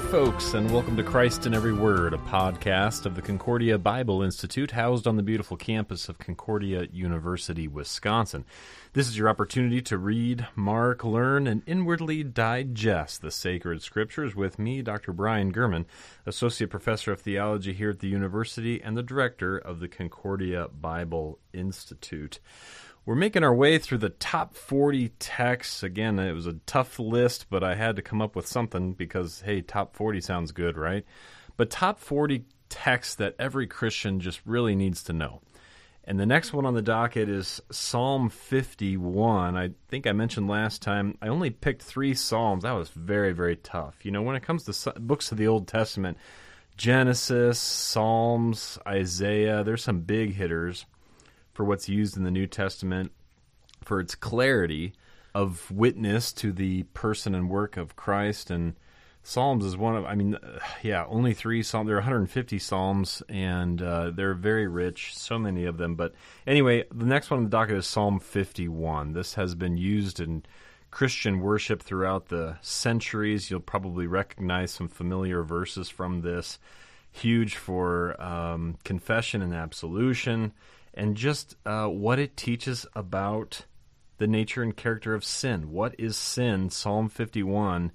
folks, and welcome to Christ in Every Word, a podcast of the Concordia Bible Institute, housed on the beautiful campus of Concordia University, Wisconsin. This is your opportunity to read, mark, learn, and inwardly digest the sacred scriptures with me, Dr. Brian Gurman, Associate Professor of Theology here at the university and the Director of the Concordia Bible Institute. We're making our way through the top 40 texts. Again, it was a tough list, but I had to come up with something because, hey, top 40 sounds good, right? But top 40 texts that every Christian just really needs to know. And the next one on the docket is Psalm 51. I think I mentioned last time, I only picked 3 Psalms. That was very, very tough. You know, when it comes to books of the Old Testament, Genesis, Psalms, Isaiah, there's some big hitters for what's used in the New Testament, for its clarity of witness to the person and work of Christ. And Psalms is one of, only 3 Psalms. There are 150 Psalms, and they're very rich, so many of them. But anyway, the next one on the docket is Psalm 51. This has been used in Christian worship throughout the centuries. You'll probably recognize some familiar verses from this. Huge for confession and absolution, and just what it teaches about the nature and character of sin. What is sin? Psalm 51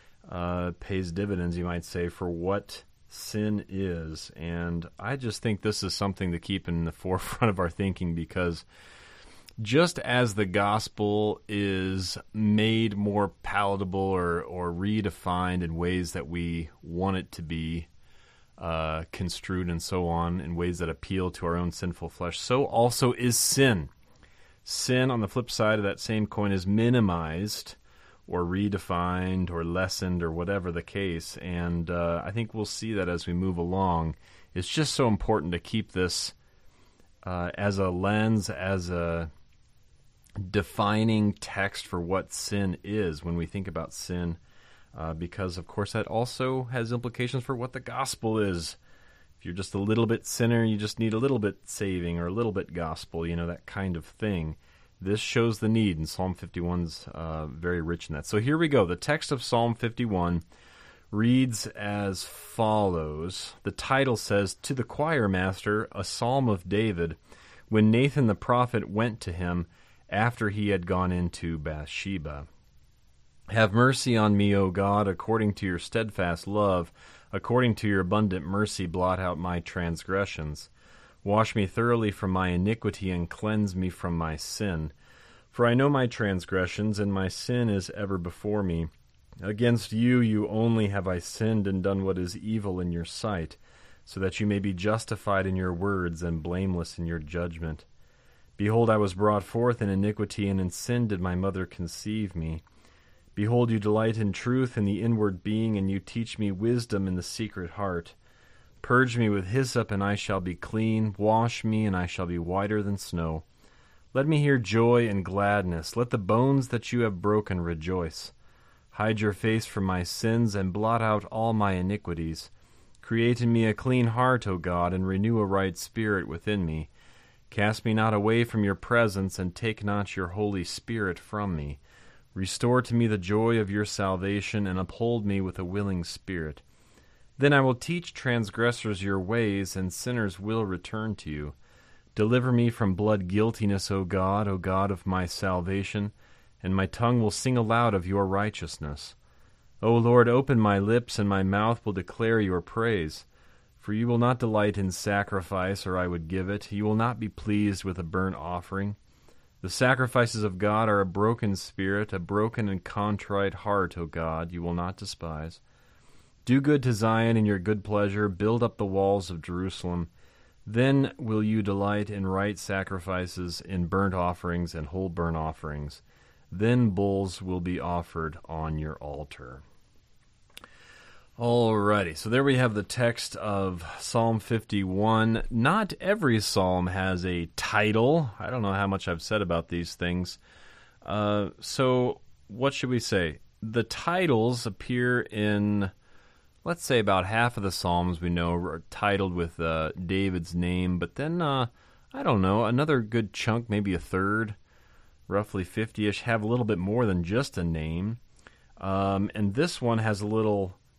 pays dividends, you might say, for what sin is. And I just think this is something to keep in the forefront of our thinking, because just as the gospel is made more palatable or redefined in ways that we want it to be, construed and so on, in ways that appeal to our own sinful flesh, so also is sin. Sin, on the flip side of that same coin, is minimized or redefined or lessened or whatever the case. And I think we'll see that as we move along. It's just so important to keep this as a lens, as a defining text for what sin is when we think about sin. Because, of course, that also has implications for what the gospel is. If you're just a little bit sinner, you just need a little bit saving or a little bit gospel, that kind of thing. This shows the need, and Psalm 51's very rich in that. So here we go. The text of Psalm 51 reads as follows. The title says, "To the choir master, a psalm of David, when Nathan the prophet went to him after he had gone into Bathsheba. Have mercy on me, O God, according to your steadfast love. According to your abundant mercy, blot out my transgressions. Wash me thoroughly from my iniquity and cleanse me from my sin. For I know my transgressions, and my sin is ever before me. Against you, you only have I sinned and done what is evil in your sight, so that you may be justified in your words and blameless in your judgment. Behold, I was brought forth in iniquity, and in sin did my mother conceive me. Behold, you delight in truth in the inward being, and you teach me wisdom in the secret heart. Purge me with hyssop, and I shall be clean. Wash me, and I shall be whiter than snow. Let me hear joy and gladness. Let the bones that you have broken rejoice. Hide your face from my sins, and blot out all my iniquities. Create in me a clean heart, O God, and renew a right spirit within me. Cast me not away from your presence, and take not your Holy Spirit from me. Restore to me the joy of your salvation, and uphold me with a willing spirit. Then I will teach transgressors your ways, and sinners will return to you. Deliver me from blood guiltiness, O God of my salvation, and my tongue will sing aloud of your righteousness. O Lord, open my lips, and my mouth will declare your praise. For you will not delight in sacrifice, or I would give it. You will not be pleased with a burnt offering. The sacrifices of God are a broken spirit, a broken and contrite heart, O God, you will not despise. Do good to Zion in your good pleasure, build up the walls of Jerusalem. Then will you delight in right sacrifices, in burnt offerings and whole burnt offerings. Then bulls will be offered on your altar." Alrighty, so there we have the text of Psalm 51. Not every psalm has a title. I don't know how much I've said about these things. So what should we say? The titles appear in, let's say, about half of the psalms we know are titled with David's name, but then, I don't know, another good chunk, maybe a third, roughly 50-ish, have a little bit more than just a name. And this one has a little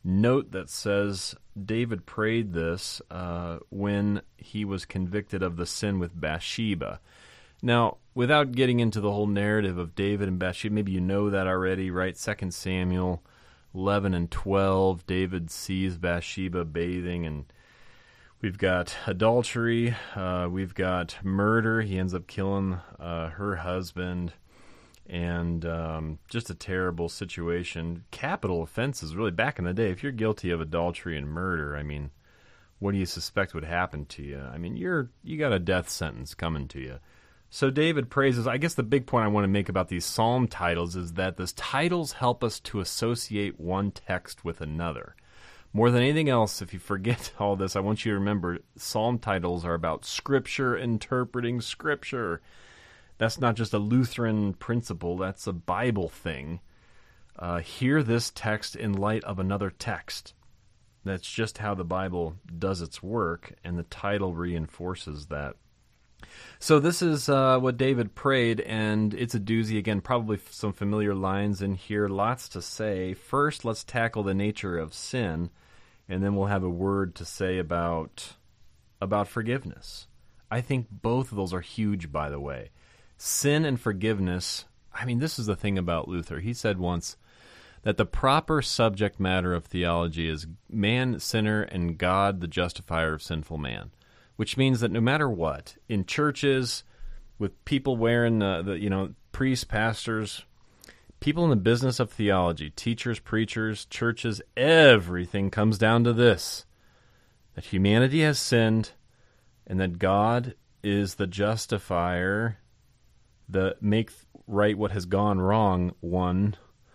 note that says David prayed this when he was convicted of the sin with Bathsheba. Now, without getting into the whole narrative of David and Bathsheba, maybe you know that already, right? 2 Samuel 11 and 12, David sees Bathsheba bathing, and we've got adultery, we've got murder. He ends up killing her husband, and just a terrible situation. Capital offenses, really, back in the day. If you're guilty of adultery and murder, I mean, what do you suspect would happen to you? I mean, you got a death sentence coming to you. So David praises. I guess the big point I want to make about these psalm titles is that these titles help us to associate one text with another. More than anything else, if you forget all this, I want you to remember psalm titles are about Scripture, interpreting Scripture. That's not just a Lutheran principle, that's a Bible thing. Hear this text in light of another text. That's just how the Bible does its work, and the title reinforces that. So this is what David prayed, and it's a doozy. Again, probably some familiar lines in here, lots to say. First, let's tackle the nature of sin, and then we'll have a word to say about forgiveness. I think both of those are huge, by the way. Sin and forgiveness, I mean, this is the thing about Luther. He said once that the proper subject matter of theology is man, sinner, and God, the justifier of sinful man. Which means that no matter what, in churches, with people wearing priests, pastors, people in the business of theology, teachers, preachers, churches, everything comes down to this: that humanity has sinned, and that God is the justifier, the make right what has gone wrong one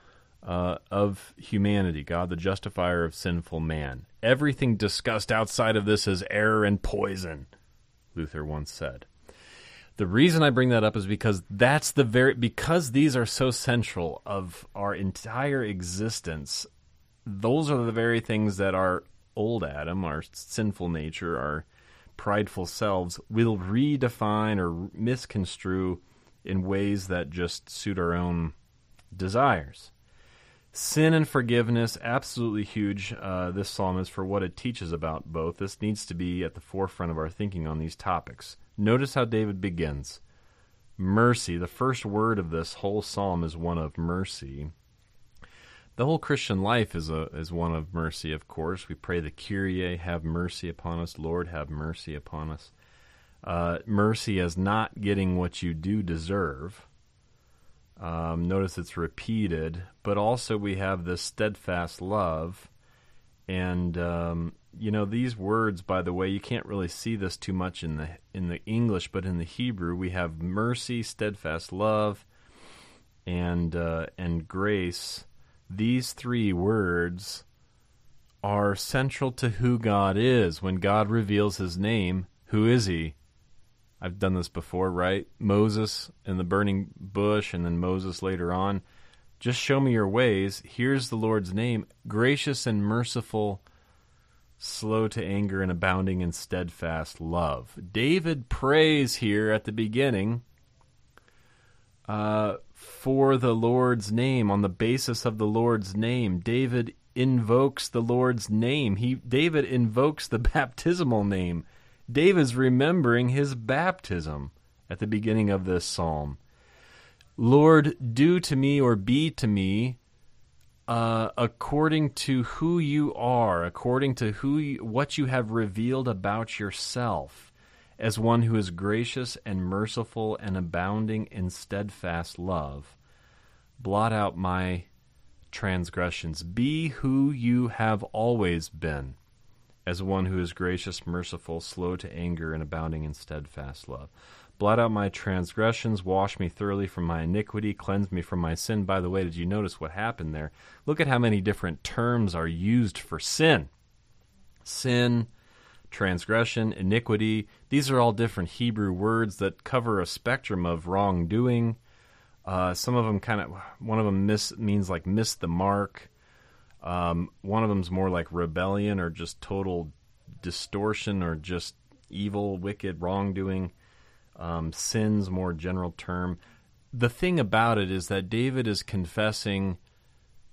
of humanity. God, the justifier of sinful man. Everything discussed outside of this is error and poison, Luther once said. The reason I bring that up is because because these are so central of our entire existence. Those are the very things that our old Adam, our sinful nature, our prideful selves will redefine or misconstrue in ways that just suit our own desires. Sin and forgiveness, absolutely huge, this psalm is, for what it teaches about both. This needs to be at the forefront of our thinking on these topics. Notice how David begins. Mercy, the first word of this whole psalm is one of mercy. The whole Christian life is one of mercy, of course. We pray the Kyrie, have mercy upon us. Lord, have mercy upon us. Mercy is not getting what you do deserve. Notice it's repeated, but also we have this steadfast love. And, these words, by the way, you can't really see this too much in the English, but in the Hebrew, we have mercy, steadfast love, and grace. These three words are central to who God is. When God reveals his name, who is he? I've done this before, right? Moses in the burning bush, and then Moses later on. Just show me your ways. Here's the Lord's name: gracious and merciful, slow to anger, and abounding in steadfast love. David prays here at the beginning for the Lord's name, on the basis of the Lord's name. David invokes the Lord's name. David invokes the baptismal name. David's remembering his baptism at the beginning of this psalm. Lord, do to me or be to me according to who you are, according to what you have revealed about yourself, as one who is gracious and merciful and abounding in steadfast love. Blot out my transgressions. Be who you have always been, as one who is gracious, merciful, slow to anger, and abounding in steadfast love. Blot out my transgressions, wash me thoroughly from my iniquity, cleanse me from my sin. By the way, did you notice what happened there? Look at how many different terms are used for sin. Sin, transgression, iniquity. These are all different Hebrew words that cover a spectrum of wrongdoing. Some of them one of them means like miss the mark. One of them's more like rebellion or just total distortion or just evil, wicked wrongdoing. Sin's more general term. The thing about it is that David is confessing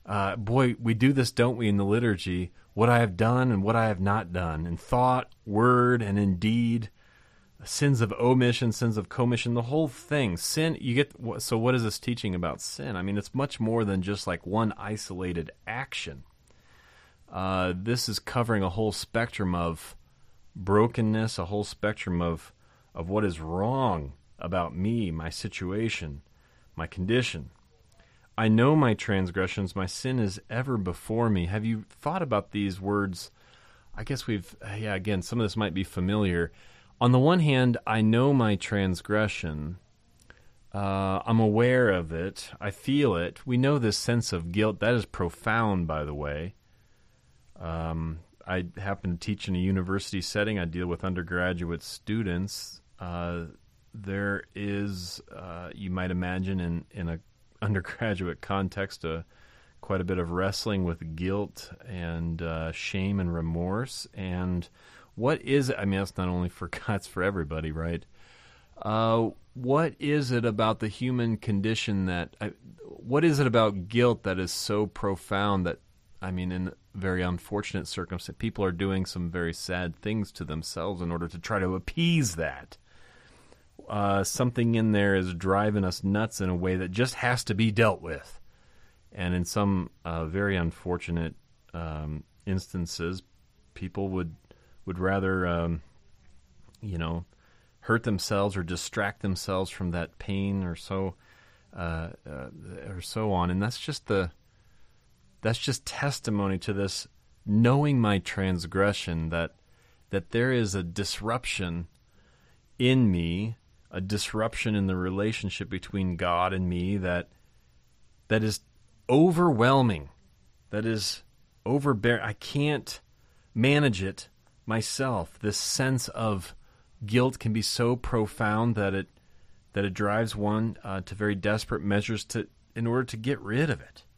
boy, we do this, don't we, in the liturgy? What I have done and what I have not done, in thought, word, and in deed, sins of omission, sins of commission, the whole thing. Sin, so what is this teaching about sin? I mean, it's much more than just like one isolated action. This is covering a whole spectrum of brokenness, a whole spectrum of what is wrong about me, my situation, my condition. I know my transgressions, my sin is ever before me. Have you thought about these words? I guess again, some of this might be familiar. On the one hand, I know my transgression. I'm aware of it. I feel it. We know this sense of guilt. That is profound, by the way. I happen to teach in a university setting. I deal with undergraduate students. There is, you might imagine, in a undergraduate context, quite a bit of wrestling with guilt and shame and remorse. And what is it? I mean, that's not only for God, it's for everybody, right? What is it about the human condition what is it about guilt that is so profound that, I mean, in very unfortunate circumstances, people are doing some very sad things to themselves in order to try to appease that. Something in there is driving us nuts in a way that just has to be dealt with. And in some very unfortunate instances, people would rather, hurt themselves or distract themselves from that pain or so on. And that's just testimony to this, knowing my transgression, that there is a disruption in me, a disruption in the relationship between God and me that is overwhelming, that is overbearing. I can't manage it myself. This sense of guilt can be so profound that it drives one to very desperate measures in order to get rid of it.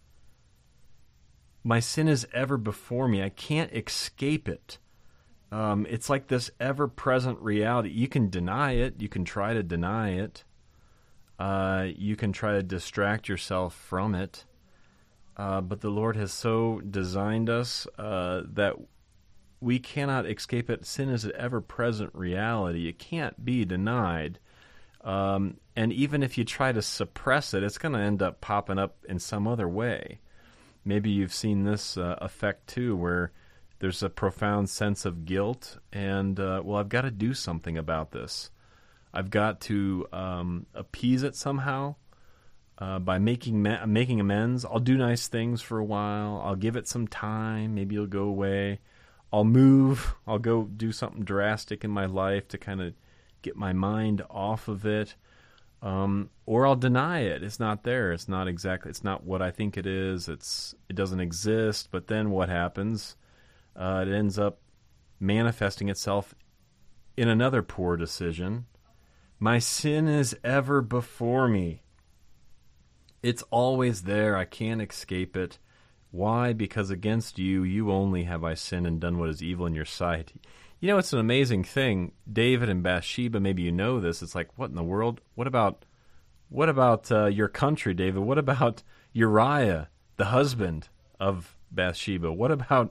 My sin is ever before me. I can't escape it. It's like this ever-present reality. You can deny it. You can try to deny it. You can try to distract yourself from it. But the Lord has so designed us that we cannot escape it. Sin is an ever-present reality. It can't be denied. And even if you try to suppress it, it's going to end up popping up in some other way. Maybe you've seen this effect too, where there's a profound sense of guilt, and I've got to do something about this. I've got to appease it somehow by making amends. I'll do nice things for a while. I'll give it some time. Maybe it'll go away. I'll move. I'll go do something drastic in my life to kind of get my mind off of it. Or I'll deny it. It's not there. It's not what I think it is. It doesn't exist. But then what happens? It ends up manifesting itself in another poor decision. My sin is ever before me. It's always there. I can't escape it. Why? Because against you only have I sinned and done what is evil in your sight. You know, it's an amazing thing. David and Bathsheba, maybe you know this. It's like, what in the world? What about your country, David? What about Uriah, the husband of Bathsheba? What about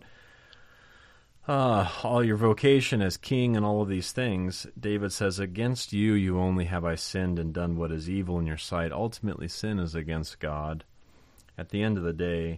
all your vocation as king and all of these things? David says, against you only have I sinned and done what is evil in your sight. Ultimately, sin is against God. At the end of the day,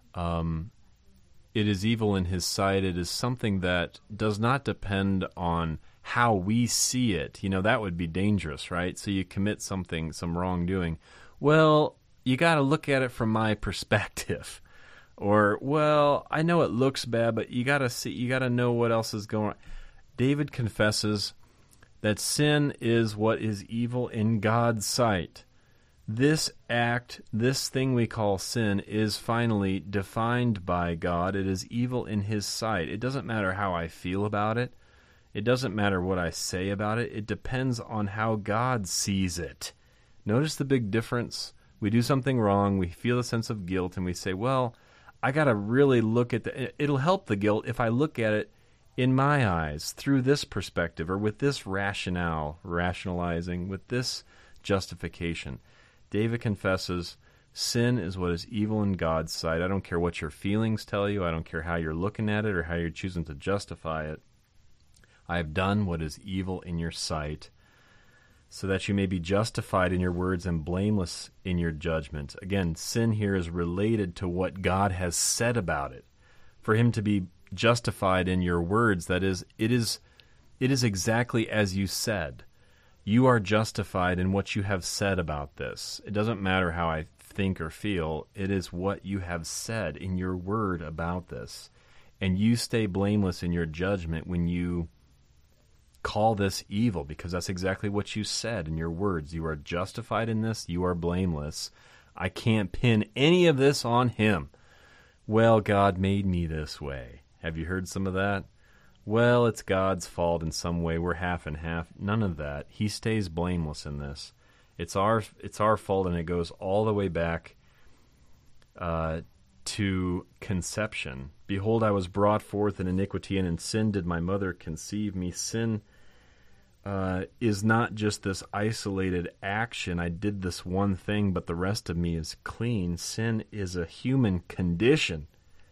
it is evil in his sight. It is something that does not depend on how we see it. You know, that would be dangerous, right? So you commit some wrongdoing. Well, you got to look at it from my perspective. Or, well, I know it looks bad, but you got to know what else is going on. David confesses that sin is what is evil in God's sight. This act, this thing we call sin, is finally defined by God. It is evil in his sight. It doesn't matter how I feel about it. It doesn't matter what I say about it. It depends on how God sees it. Notice the big difference. We do something wrong, we feel a sense of guilt, and we say, well, I got to really look at it'll help the guilt if I look at it in my eyes, through this perspective, or with this rationalizing, with this justification. David confesses, Sin is what is evil in God's sight. I don't care what your feelings tell you. I don't care how you're looking at it or how you're choosing to justify it. I have done what is evil in your sight, so that you may be justified in your words and blameless in your judgment. Again, sin here is related to what God has said about it. For him to be justified in your words, that is, it is exactly as you said. You are justified in what you have said about this. It doesn't matter how I think or feel. It is what you have said in your word about this. And you stay blameless in your judgment when you call this evil, because that's exactly what you said in your words. You are justified in this. You are blameless. I can't pin any of this on him. Well, God made me this way. Have you heard some of that? Well, it's God's fault in some way. We're half and half. None of that. He stays blameless in this. It's our fault, and it goes all the way back to conception. Behold, I was brought forth in iniquity, and in sin did my mother conceive me. Sin is not just this isolated action. I did this one thing, but the rest of me is clean. Sin is a human condition.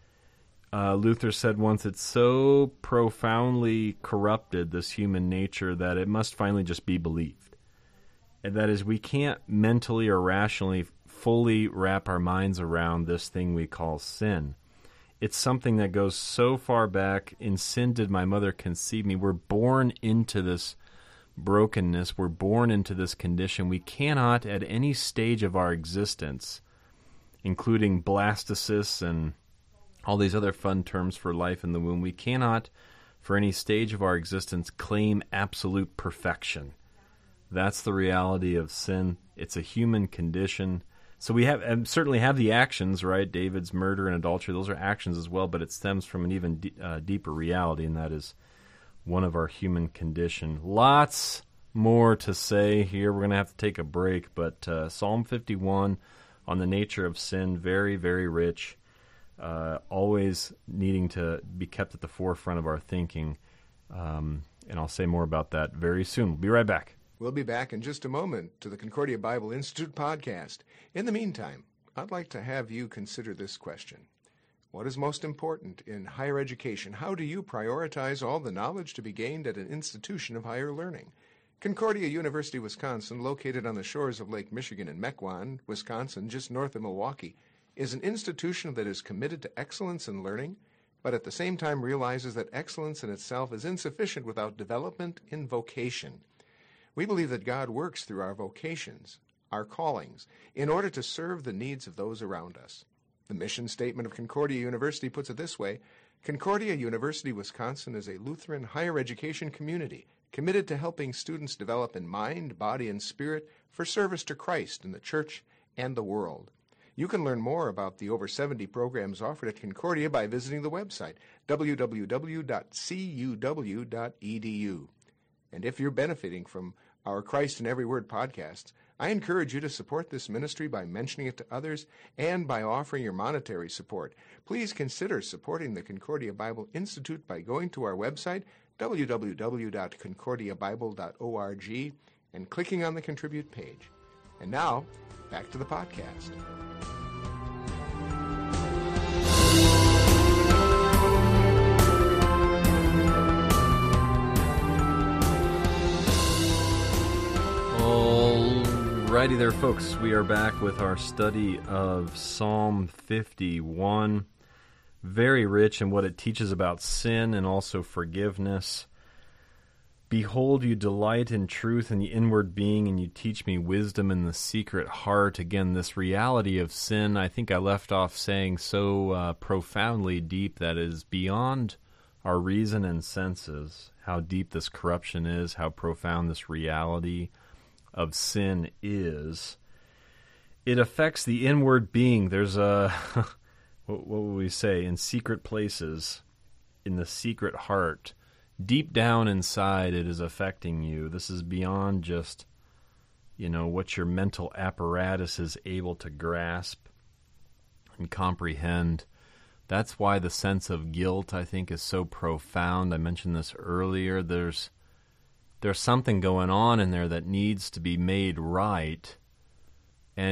Luther said once, it's so profoundly corrupted, this human nature, that it must finally just be believed. And that is, we can't mentally or rationally fully wrap our minds around this thing we call sin. It's something that goes so far back. In sin did my mother conceive me. We're born into this brokenness. We're born into this condition. We cannot, at any stage of our existence, including blastocysts and all these other fun terms for life in the womb, we cannot, for any stage of our existence, claim absolute perfection. That's the reality of sin. It's a human condition. So we have certainly have the actions, right? David's murder and adultery, those are actions as well, but it stems from an even deeper reality, and that is one of our human condition. Lots more to say here. We're going to have to take a break, but Psalm 51 on the nature of sin, very, very rich. Always needing to be kept at the forefront of our thinking. And I'll say more about that very soon. We'll be right back. We'll be back in just a moment to the Concordia Bible Institute podcast. In the meantime, I'd like to have you consider this question. What is most important in higher education? How do you prioritize all the knowledge to be gained at an institution of higher learning? Concordia University, Wisconsin, located on the shores of Lake Michigan in Mequon, Wisconsin, just north of Milwaukee, is an institution that is committed to excellence in learning, but at the same time realizes that excellence in itself is insufficient without development in vocation. We believe that God works through our vocations, our callings, in order to serve the needs of those around us. The mission statement of Concordia University puts it this way: Concordia University, Wisconsin is a Lutheran higher education community committed to helping students develop in mind, body, and spirit for service to Christ in the church and the world. You can learn more about the over 70 programs offered at Concordia by visiting the website, www.cuw.edu. And if you're benefiting from our Christ in Every Word podcasts, I encourage you to support this ministry by mentioning it to others and by offering your monetary support. Please consider supporting the Concordia Bible Institute by going to our website, www.concordiabible.org, and clicking on the Contribute page. And now, back to the podcast. Alrighty there, folks. We are back with our study of Psalm 51. Very rich in what it teaches about sin and also forgiveness. Behold, you delight in truth in the inward being, and you teach me wisdom in the secret heart. Again, this reality of sin, I think I left off saying so profoundly deep that is beyond our reason and senses, how deep this corruption is, how profound this reality of sin is. It affects the inward being. There's a, what would we say, in secret places, in the secret heart. Deep down inside, it is affecting you. This is beyond just, what your mental apparatus is able to grasp and comprehend. That's why the sense of guilt, I think, is so profound. I mentioned this earlier. There's something going on in there that needs to be made right, and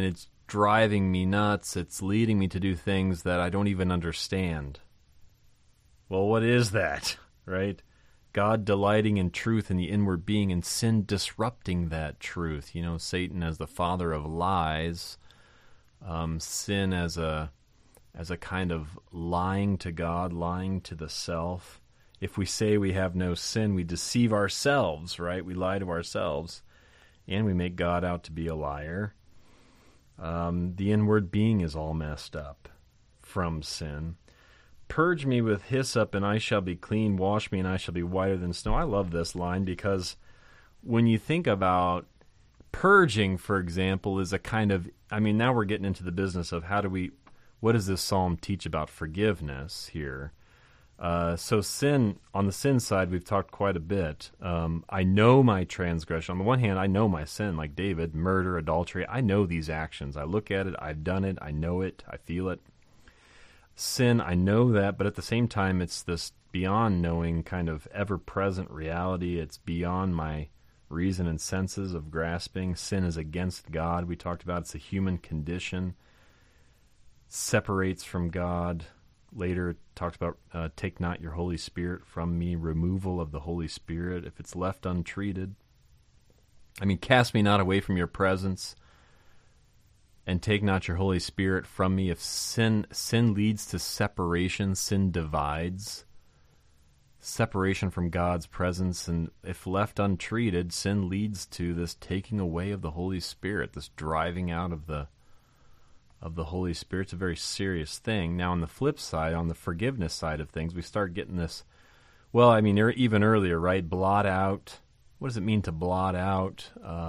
driving me nuts. It's leading me to do things that I don't even understand. Well, what is that, right? God delighting in truth in the inward being, and sin disrupting that truth. Satan as the father of lies, sin as a kind of lying to God, lying to the self. If we say we have no sin, we deceive ourselves, right? We lie to ourselves, and we make God out to be a liar. The inward being is all messed up from sin. Purge me with hyssop, and I shall be clean. Wash me, and I shall be whiter than snow. I love this line because when you think about purging, for example, is a kind of, now we're getting into the business of what does this psalm teach about forgiveness here? So sin, on the sin side, we've talked quite a bit. I know my transgression. On the one hand, I know my sin, like David, murder, adultery. I know these actions. I look at it, I've done it, I know it, I feel it. Sin, I know that, but at the same time, it's this beyond knowing kind of ever-present reality. It's beyond my reason and senses of grasping. Sin is against God. We talked about it's a human condition. Separates from God. Later it talks about take not your Holy Spirit from me, removal of the Holy Spirit if it's left untreated. Cast me not away from your presence, and take not your Holy Spirit from me. If sin leads to separation, sin divides. Separation from God's presence, and if left untreated, sin leads to this taking away of the Holy Spirit, this driving out of the Holy Spirit. It's a very serious thing. Now, on the flip side, on the forgiveness side of things, we start getting this, even earlier, right? Blot out. What does it mean to blot out?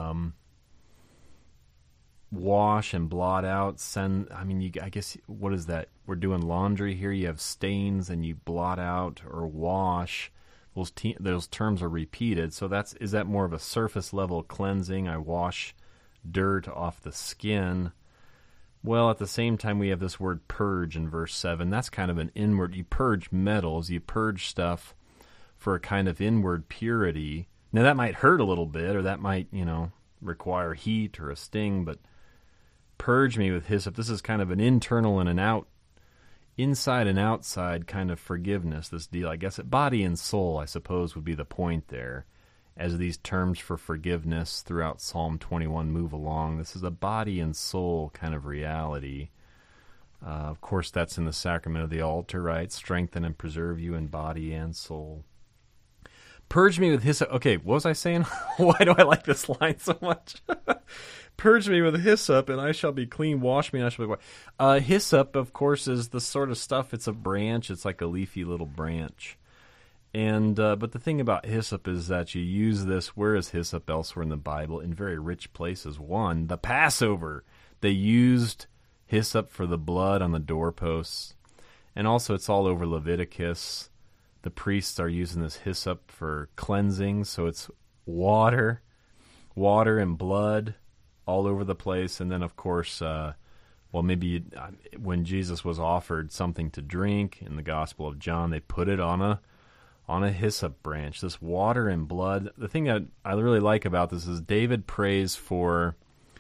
Wash and blot out. I guess, what is that? We're doing laundry here. You have stains and you blot out or wash. Those terms are repeated. So is that more of a surface level cleansing? I wash dirt off the skin. Well, at the same time, we have this word purge in verse 7. That's kind of an inward. You purge metals. You purge stuff for a kind of inward purity. Now, that might hurt a little bit, or that might, require heat or a sting, but purge me with hyssop. This is kind of an internal and an inside and outside kind of forgiveness, this deal. I guess body and soul, I suppose, would be the point there. As these terms for forgiveness throughout Psalm 21 move along, this is a body and soul kind of reality. Of course, that's in the sacrament of the altar, right? Strengthen and preserve you in body and soul. Purge me with hyssop. Okay, what was I saying? Why do I like this line so much? Purge me with hyssop, and I shall be clean. Wash me, and I shall be white. Hyssop, of course, is the sort of stuff. It's a branch. It's like a leafy little branch. And but the thing about hyssop is that you use this. Where is hyssop elsewhere in the Bible? In very rich places. One, the Passover. They used hyssop for the blood on the doorposts. And also it's all over Leviticus. The priests are using this hyssop for cleansing. So it's water and blood all over the place. And then, of course, maybe when Jesus was offered something to drink in the Gospel of John, they put it on a hyssop branch, this water and blood. The thing that I really like about this is David prays for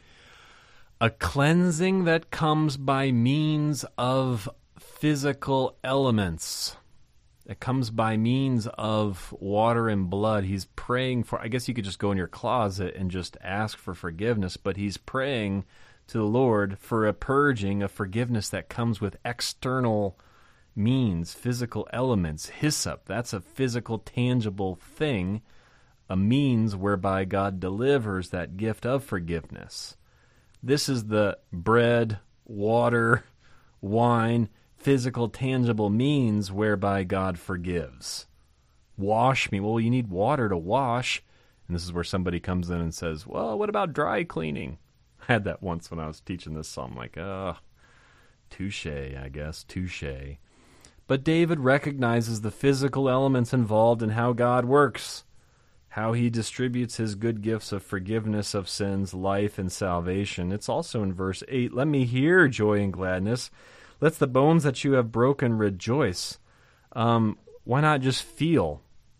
a cleansing that comes by means of physical elements. It comes by means of water and blood. He's praying for, I guess you could just go in your closet and just ask for forgiveness, but he's praying to the Lord for a purging, a forgiveness that comes with external means, physical elements. Hyssop, that's a physical, tangible thing, a means whereby God delivers that gift of forgiveness. This is the bread, water, wine, physical, tangible means whereby God forgives. Wash me. Well, you need water to wash. And this is where somebody comes in and says, well, what about dry cleaning? I had that once when I was teaching this psalm. Like, touche, I guess, touche. But David recognizes the physical elements involved in how God works, how he distributes his good gifts of forgiveness of sins, life, and salvation. It's also in verse 8, let me hear joy and gladness. Let the bones that you have broken rejoice. Why not just feel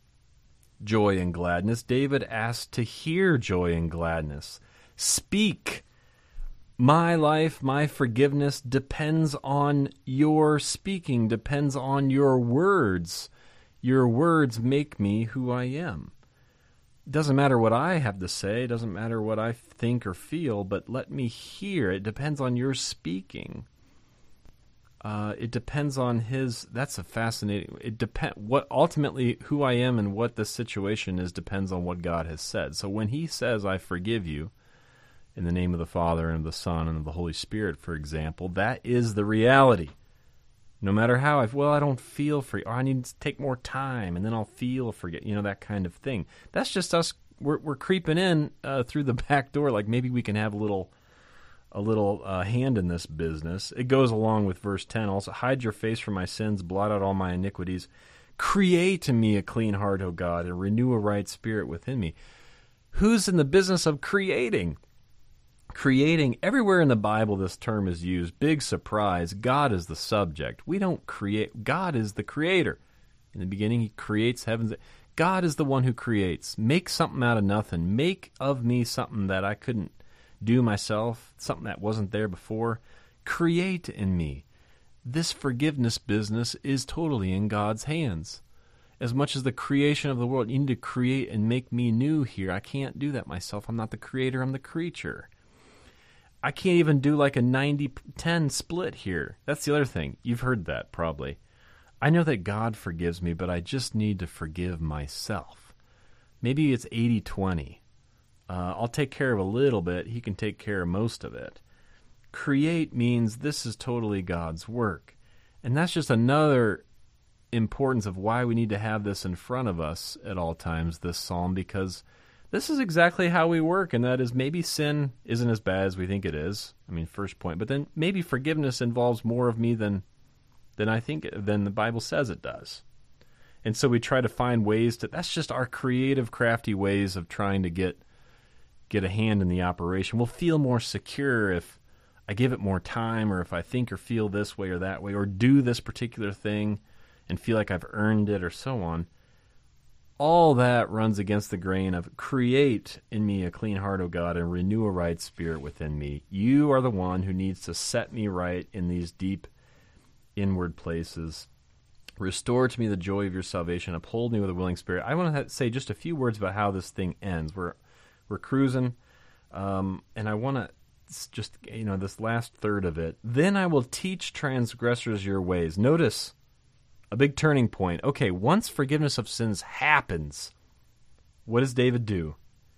joy and gladness? David asked to hear joy and gladness. Speak My life, my forgiveness depends on your speaking, depends on your words. Your words make me who I am. It doesn't matter what I have to say, it doesn't matter what I think or feel, but let me hear. It depends on your speaking. It depends on his. That's a fascinating. What ultimately who I am and what the situation is depends on what God has said. So when he says, "I forgive you," in the name of the Father and of the Son and of the Holy Spirit, for example, that is the reality. No matter how I don't feel free, or I need to take more time, and then I'll feel forget. That kind of thing. That's just us. We're creeping in through the back door, like maybe we can have a little hand in this business. It goes along with verse 10 also. Hide your face from my sins, blot out all my iniquities. Create in me a clean heart, O God, and renew a right spirit within me. Who's in the business of creating? Creating, everywhere in the Bible this term is used. Big surprise, God is the subject. We don't create. God is the creator. In the beginning, he creates heavens. God is the one who creates. Make something out of nothing. Make of me something that I couldn't do myself, something that wasn't there before. Create in me. This forgiveness business is totally in God's hands. As much as the creation of the world, you need to create and make me new here. I can't do that myself. I'm not the creator, I'm the creature. I can't even do like a 90-10 split here. That's the other thing. You've heard that probably. I know that God forgives me, but I just need to forgive myself. Maybe it's 80-20. I'll take care of a little bit. He can take care of most of it. Create means this is totally God's work. And that's just another importance of why we need to have this in front of us at all times, this psalm, because this is exactly how we work, and that is maybe sin isn't as bad as we think it is. First point. But then maybe forgiveness involves more of me than the Bible says it does. And so we try to find ways that's just our creative, crafty ways of trying to get a hand in the operation. We'll feel more secure if I give it more time, or if I think or feel this way or that way, or do this particular thing and feel like I've earned it, or so on. All that runs against the grain of create in me a clean heart, O God, and renew a right spirit within me. You are the one who needs to set me right in these deep inward places. Restore to me the joy of your salvation. Uphold me with a willing spirit. I want to say just a few words about how this thing ends. We're cruising, and I want to just, this last third of it. Then I will teach transgressors your ways. Notice a big turning point. Okay, once forgiveness of sins happens, what does David do?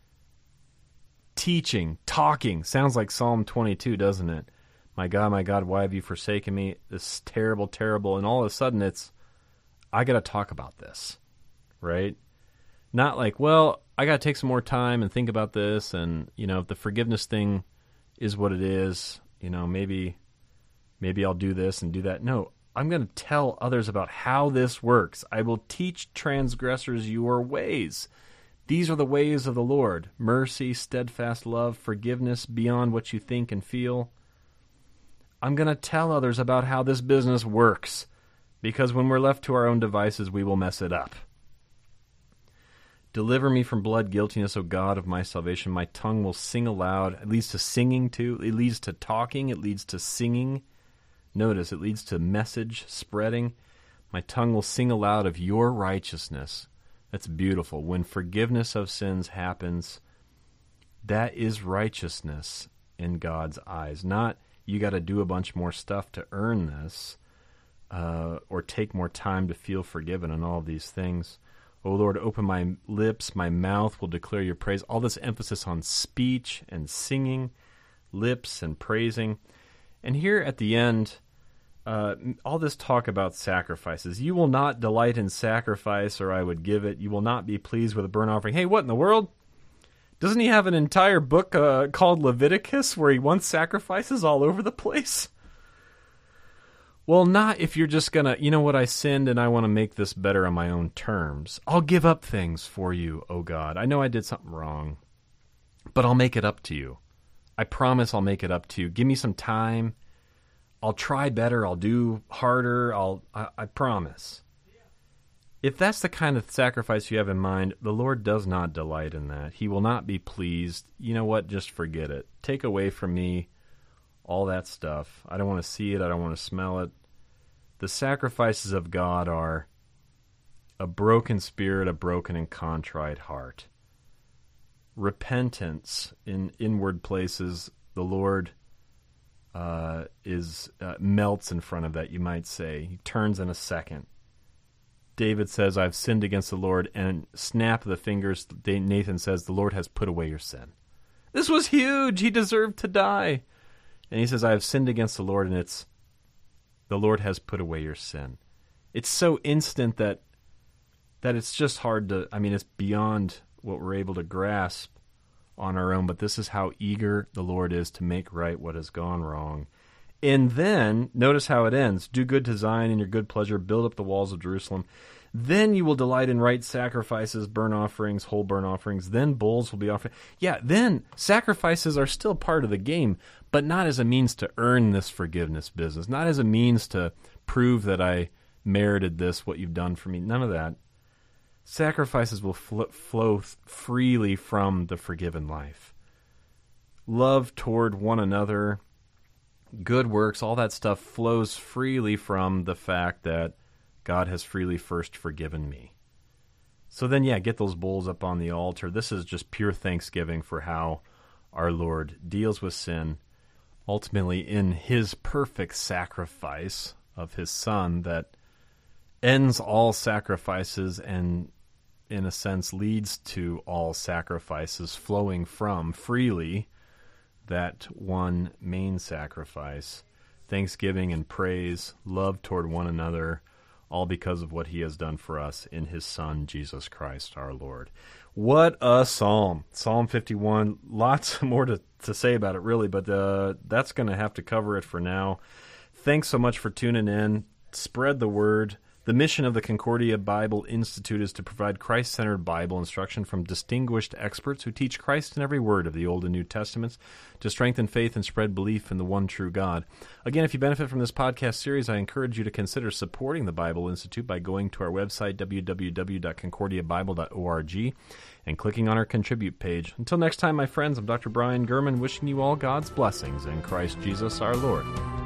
Teaching, talking. Sounds like Psalm 22, doesn't it? My God, why have you forsaken me? This is terrible, terrible. And all of a sudden I got to talk about this, right? Not like, I got to take some more time and think about this, and, if the forgiveness thing is what it is, maybe I'll do this and do that. No, I'm going to tell others about how this works. I will teach transgressors your ways. These are the ways of the Lord. Mercy, steadfast love, forgiveness beyond what you think and feel. I'm going to tell others about how this business works, because when we're left to our own devices, we will mess it up. Deliver me from blood guiltiness, O God of my salvation. My tongue will sing aloud. It leads to singing too. It leads to talking. It leads to singing. Notice, it leads to message spreading. My tongue will sing aloud of your righteousness. That's beautiful. When forgiveness of sins happens, that is righteousness in God's eyes. Not you got to do a bunch more stuff to earn this, or take more time to feel forgiven and all these things. O Lord, open my lips, my mouth will declare your praise. All this emphasis on speech and singing, lips and praising. And here at the end, all this talk about sacrifices. You will not delight in sacrifice, or I would give it. You will not be pleased with a burnt offering. Hey, what in the world? Doesn't he have an entire book called Leviticus where he wants sacrifices all over the place? Well, not if you're just going to, I sinned and I want to make this better on my own terms. I'll give up things for you, O God. I know I did something wrong, but I'll make it up to you. I promise I'll make it up to you. Give me some time. I'll try better. I'll do harder. I promise. If that's the kind of sacrifice you have in mind, the Lord does not delight in that. He will not be pleased. You know what? Just forget it. Take away from me all that stuff. I don't want to see it. I don't want to smell it. The sacrifices of God are a broken spirit, a broken and contrite heart. Repentance in inward places, the Lord melts in front of that, you might say. He turns in a second. David says, I've sinned against the Lord, and snap of the fingers, Nathan says, the Lord has put away your sin. This was huge. He deserved to die. And he says, I have sinned against the Lord, and it's, the Lord has put away your sin. It's so instant that it's just hard to, it's beyond what we're able to grasp on our own, but this is how eager the Lord is to make right what has gone wrong. And then, notice how it ends. Do good to Zion in your good pleasure. Build up the walls of Jerusalem. Then you will delight in right sacrifices, burnt offerings, whole burnt offerings. Then bulls will be offered. Yeah, then sacrifices are still part of the game, but not as a means to earn this forgiveness business. Not as a means to prove that I merited this, what you've done for me. None of that. Sacrifices will flow freely from the forgiven life. Love toward one another, good works, all that stuff flows freely from the fact that God has freely first forgiven me. So then, get those bulls up on the altar. This is just pure thanksgiving for how our Lord deals with sin, ultimately in his perfect sacrifice of his Son that ends all sacrifices and, in a sense, leads to all sacrifices flowing from freely that one main sacrifice, thanksgiving and praise, love toward one another, all because of what he has done for us in his Son, Jesus Christ, our Lord. What a psalm. Psalm 51. Lots more to say about it, really, but that's going to have to cover it for now. Thanks so much for tuning in. Spread the word. The mission of the Concordia Bible Institute is to provide Christ-centered Bible instruction from distinguished experts who teach Christ in every word of the Old and New Testaments to strengthen faith and spread belief in the one true God. Again, if you benefit from this podcast series, I encourage you to consider supporting the Bible Institute by going to our website, www.concordiabible.org, and clicking on our Contribute page. Until next time, my friends, I'm Dr. Brian Gurman, wishing you all God's blessings in Christ Jesus our Lord.